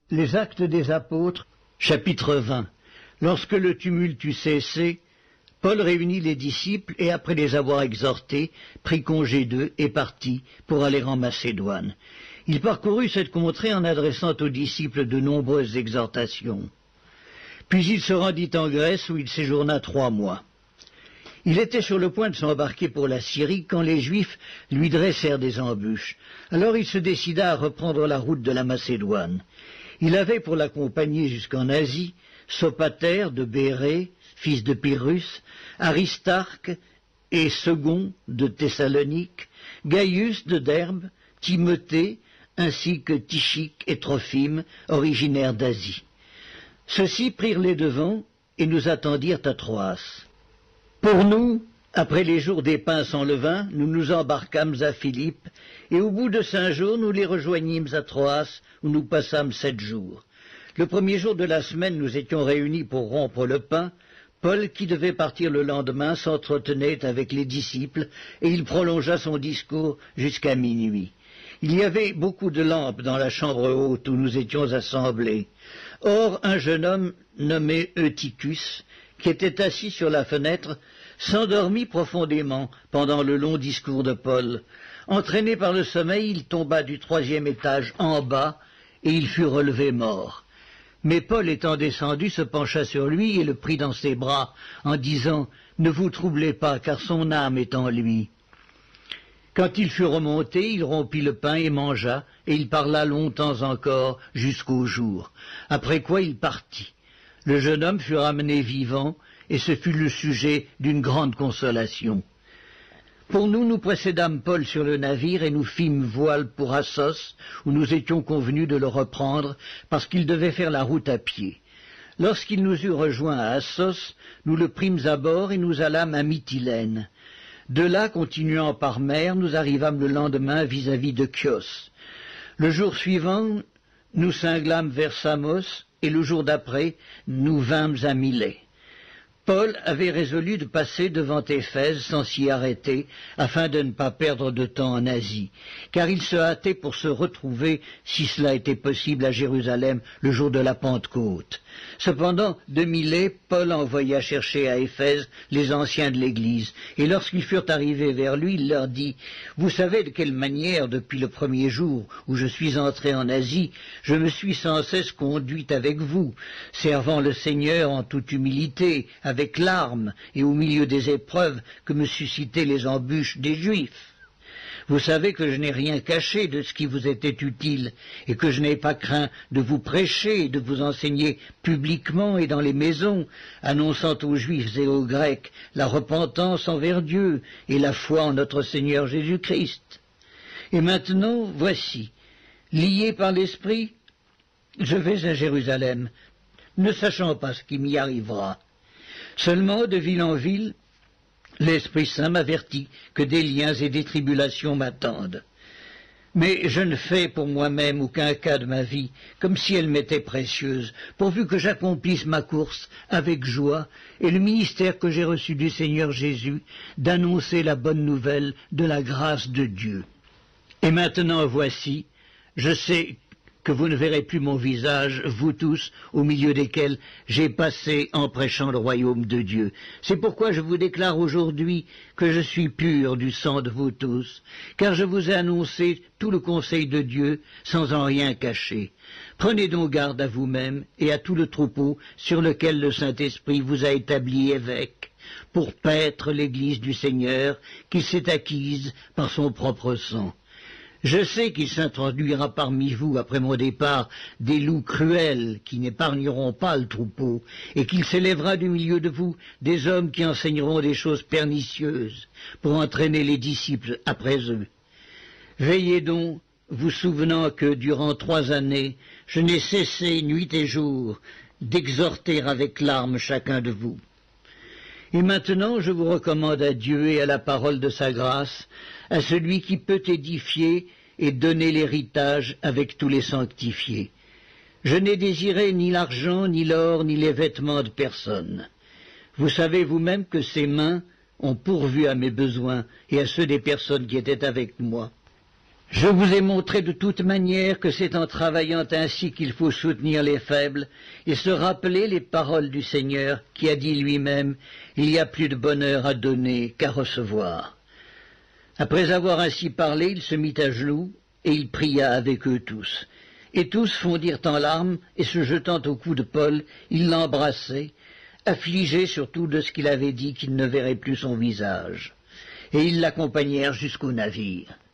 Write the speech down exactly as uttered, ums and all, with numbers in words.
Les Actes des Apôtres, chapitre vingt. Lorsque le tumulte eut cessé, Paul réunit les disciples et, après les avoir exhortés, prit congé d'eux et partit pour aller en Macédoine. Il parcourut cette contrée en adressant aux disciples de nombreuses exhortations. Puis il se rendit en Grèce où il séjourna trois mois. Il était sur le point de s'embarquer pour la Syrie quand les Juifs lui dressèrent des embûches. Alors il se décida à reprendre la route de la Macédoine. Il avait pour l'accompagner jusqu'en Asie Sopater de Bérée, fils de Pyrrhus, Aristarque et Second de Thessalonique, Gaius de Derbe, Timothée, ainsi que Tychique et Trophime, originaires d'Asie. Ceux-ci prirent les devants et nous attendirent à Troas. Pour nous, après les jours des pains sans levain, nous nous embarquâmes à Philippe, et au bout de cinq jours, nous les rejoignîmes à Troas, où nous passâmes sept jours. Le premier jour de la semaine, nous étions réunis pour rompre le pain. Paul, qui devait partir le lendemain, s'entretenait avec les disciples, et il prolongea son discours jusqu'à minuit. Il y avait beaucoup de lampes dans la chambre haute où nous étions assemblés. Or, un jeune homme nommé Eutychus, qui était assis sur la fenêtre, s'endormit profondément pendant le long discours de Paul. Entraîné par le sommeil, il tomba du troisième étage en bas, et il fut relevé mort. Mais Paul, étant descendu, se pencha sur lui et le prit dans ses bras, en disant « Ne vous troublez pas, car son âme est en lui. » Quand il fut remonté, il rompit le pain et mangea, et il parla longtemps encore, jusqu'au jour. Après quoi il partit. Le jeune homme fut ramené vivant, et ce fut le sujet d'une grande consolation. Pour nous, nous précédâmes Paul sur le navire et nous fîmes voile pour Assos, où nous étions convenus de le reprendre, parce qu'il devait faire la route à pied. Lorsqu'il nous eut rejoints à Assos, nous le prîmes à bord et nous allâmes à Mytilène. De là, continuant par mer, nous arrivâmes le lendemain vis-à-vis de Chios. Le jour suivant, nous cinglâmes vers Samos, et le jour d'après, nous vînmes à Milet. Paul avait résolu de passer devant Éphèse sans s'y arrêter, afin de ne pas perdre de temps en Asie, car il se hâtait pour se retrouver, si cela était possible, à Jérusalem le jour de la Pentecôte. Cependant, de Milet, Paul envoya chercher à Éphèse les anciens de l'Église, et lorsqu'ils furent arrivés vers lui, il leur dit « Vous savez de quelle manière, depuis le premier jour où je suis entré en Asie, je me suis sans cesse conduit avec vous, servant le Seigneur en toute humilité, avec larmes et au milieu des épreuves que me suscitaient les embûches des Juifs. Vous savez que je n'ai rien caché de ce qui vous était utile, et que je n'ai pas craint de vous prêcher et de vous enseigner publiquement et dans les maisons, annonçant aux Juifs et aux Grecs la repentance envers Dieu et la foi en notre Seigneur Jésus-Christ. Et maintenant, voici, lié par l'Esprit, je vais à Jérusalem, ne sachant pas ce qui m'y arrivera. Seulement, de ville en ville, l'Esprit Saint m'avertit que des liens et des tribulations m'attendent. Mais je ne fais pour moi-même aucun cas de ma vie, comme si elle m'était précieuse, pourvu que j'accomplisse ma course avec joie et le ministère que j'ai reçu du Seigneur Jésus, d'annoncer la bonne nouvelle de la grâce de Dieu. Et maintenant, voici, je sais que vous ne verrez plus mon visage, vous tous, au milieu desquels j'ai passé en prêchant le royaume de Dieu. C'est pourquoi je vous déclare aujourd'hui que je suis pur du sang de vous tous, car je vous ai annoncé tout le conseil de Dieu sans en rien cacher. Prenez donc garde à vous-même et à tout le troupeau sur lequel le Saint-Esprit vous a établi évêque, pour paître l'Église du Seigneur qu'il s'est acquise par son propre sang. Je sais qu'il s'introduira parmi vous, après mon départ, des loups cruels qui n'épargneront pas le troupeau, et qu'il s'élèvera du milieu de vous des hommes qui enseigneront des choses pernicieuses, pour entraîner les disciples après eux. Veillez donc, vous souvenant que, durant trois années, je n'ai cessé nuit et jour d'exhorter avec larmes chacun de vous. Et maintenant, je vous recommande à Dieu et à la parole de sa grâce, à celui qui peut édifier et donner l'héritage avec tous les sanctifiés. Je n'ai désiré ni l'argent, ni l'or, ni les vêtements de personne. Vous savez vous-même que ces mains ont pourvu à mes besoins et à ceux des personnes qui étaient avec moi. Je vous ai montré de toute manière que c'est en travaillant ainsi qu'il faut soutenir les faibles et se rappeler les paroles du Seigneur qui a dit lui-même « Il y a plus de bonheur à donner qu'à recevoir ». Après avoir ainsi parlé, il se mit à genoux et il pria avec eux tous. Et tous fondirent en larmes et se jetant au cou de Paul, ils l'embrassaient, affligés surtout de ce qu'il avait dit qu'ils ne verraient plus son visage. Et ils l'accompagnèrent jusqu'au navire.